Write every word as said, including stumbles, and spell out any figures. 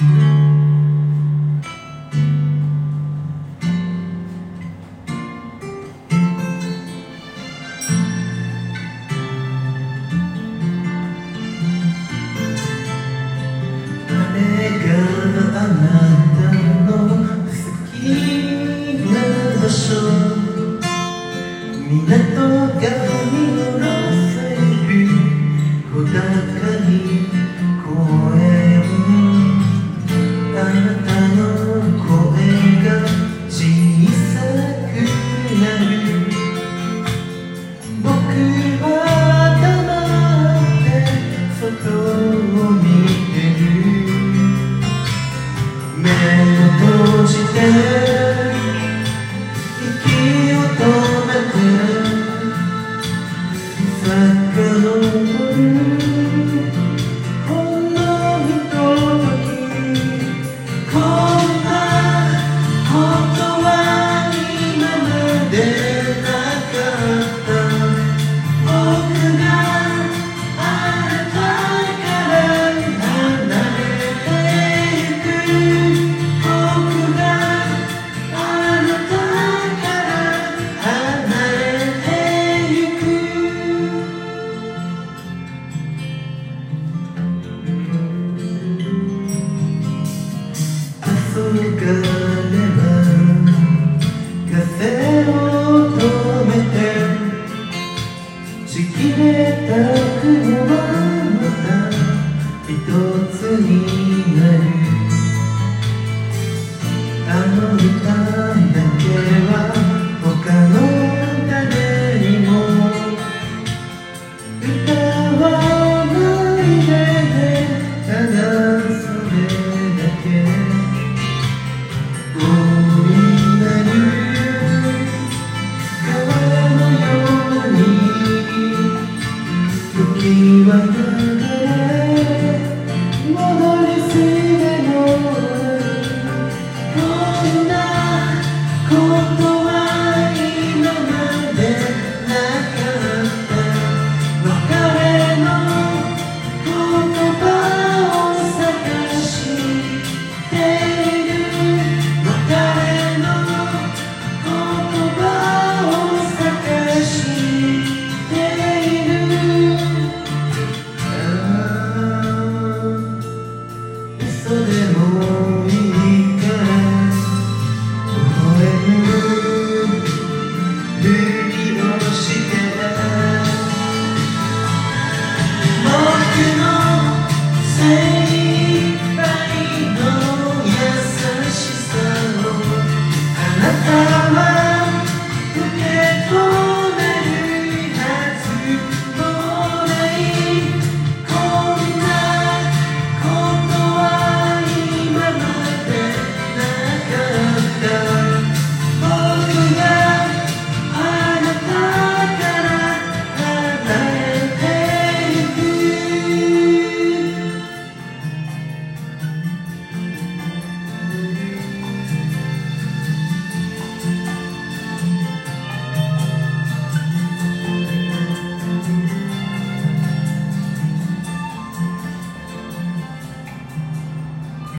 あなたの好きな場所、港が見下ろせる小高い公園、あなたの声が小さくなる。僕は黙って外を見てる。目を閉じて息を止めて遡るほんのひととき、こんなことは今までなかった。僕があなたから離れてゆく、僕があなたから離れてゆく。黄昏は風を止めて、ちぎれた雲はまた一つになる。あの歌だけは他の誰にも歌わないで、ただそれだけ。大いなる川のように時は流れ、戻りすぎもこんなことは今までなかった。別れの言葉を探している。別れの言葉を探している。ああ、嘘でも